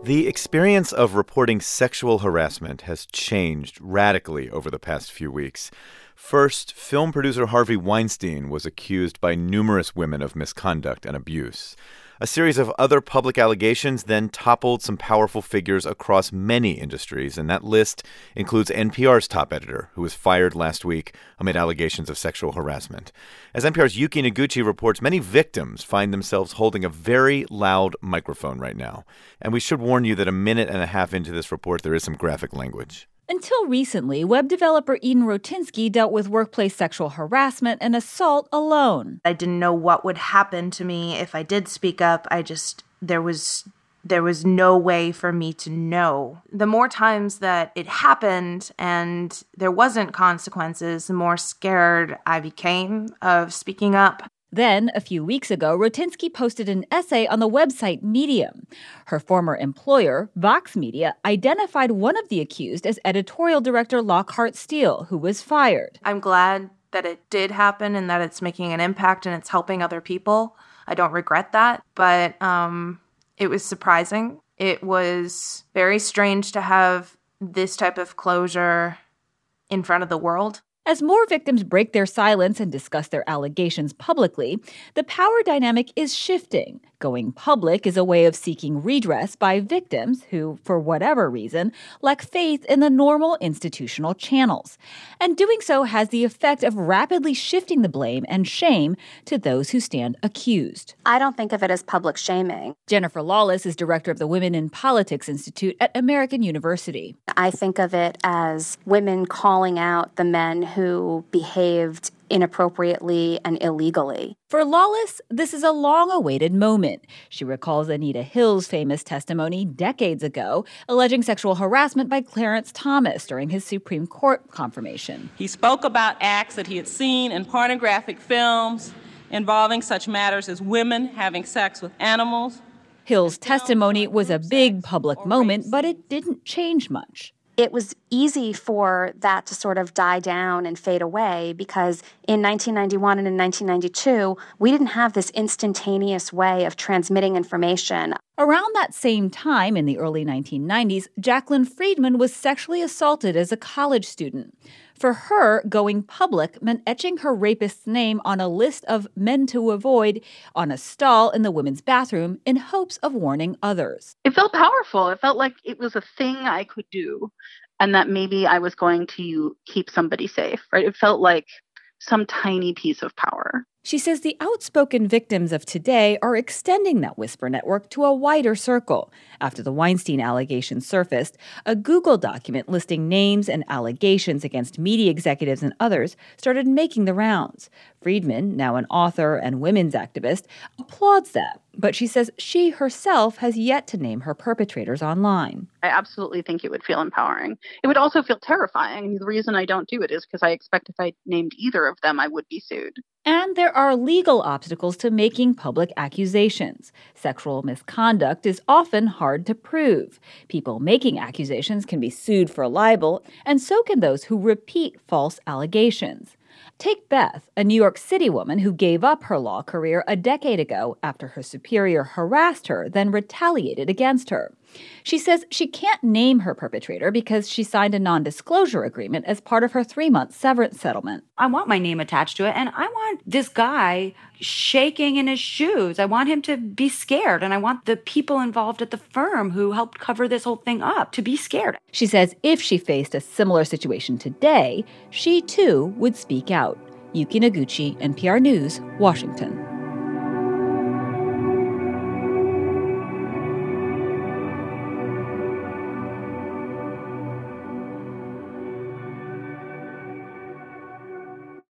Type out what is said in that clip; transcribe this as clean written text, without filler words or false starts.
The experience of reporting sexual harassment has changed radically over the past few weeks. First, film producer Harvey Weinstein was accused by numerous women of misconduct and abuse. A series of other public allegations then toppled some powerful figures across many industries, and that list includes NPR's top editor, who was fired last week amid allegations of sexual harassment. As NPR's Yuki Noguchi reports, many victims find themselves holding a very loud microphone right now. And we should warn you that a minute and a half into this report, there is some graphic language. Until recently, web developer Eden Rotinsky dealt with workplace sexual harassment and assault alone. I didn't know what would happen to me if I did speak up. There was no way for me to know. The more times that it happened and there wasn't consequences, the more scared I became of speaking up. Then, a few weeks ago, Rotinsky posted an essay on the website Medium. Her former employer, Vox Media, identified one of the accused as editorial director Lockhart Steele, who was fired. I'm glad that it did happen and that it's making an impact and it's helping other people. I don't regret that, but it was surprising. It was very strange to have this type of closure in front of the world. As more victims break their silence and discuss their allegations publicly, the power dynamic is shifting. Going public is a way of seeking redress by victims who, for whatever reason, lack faith in the normal institutional channels. And doing so has the effect of rapidly shifting the blame and shame to those who stand accused. I don't think of it as public shaming. Jennifer Lawless is director of the Women in Politics Institute at American University. I think of it as women calling out the men who behaved inappropriately and illegally. For Lawless, this is a long-awaited moment. She recalls Anita Hill's famous testimony decades ago, alleging sexual harassment by Clarence Thomas during his Supreme Court confirmation. He spoke about acts that he had seen in pornographic films involving such matters as women having sex with animals. Hill's testimony was a big public moment, but it didn't change much. It was easy for that to sort of die down and fade away because in 1991 and in 1992, we didn't have this instantaneous way of transmitting information. Around that same time, in the early 1990s, Jacqueline Friedman was sexually assaulted as a college student. For her, going public meant etching her rapist's name on a list of men to avoid on a stall in the women's bathroom in hopes of warning others. It felt powerful. It felt like it was a thing I could do and that maybe I was going to keep somebody safe, right? It felt like some tiny piece of power. She says the outspoken victims of today are extending that whisper network to a wider circle. After the Weinstein allegations surfaced, a Google document listing names and allegations against media executives and others started making the rounds. Friedman, now an author and women's activist, applauds that, but she says she herself has yet to name her perpetrators online. I absolutely think it would feel empowering. It would also feel terrifying. The reason I don't do it is because I expect if I named either of them, I would be sued. And there are legal obstacles to making public accusations. Sexual misconduct is often hard to prove. People making accusations can be sued for libel, and so can those who repeat false allegations. Take Beth, a New York City woman who gave up her law career a decade ago after her superior harassed her, then retaliated against her. She says she can't name her perpetrator because she signed a non-disclosure agreement as part of her 3-month severance settlement. I want my name attached to it, and I want this guy shaking in his shoes. I want him to be scared, and I want the people involved at the firm who helped cover this whole thing up to be scared. She says if she faced a similar situation today, she too would speak out. Yuki Noguchi, NPR News, Washington.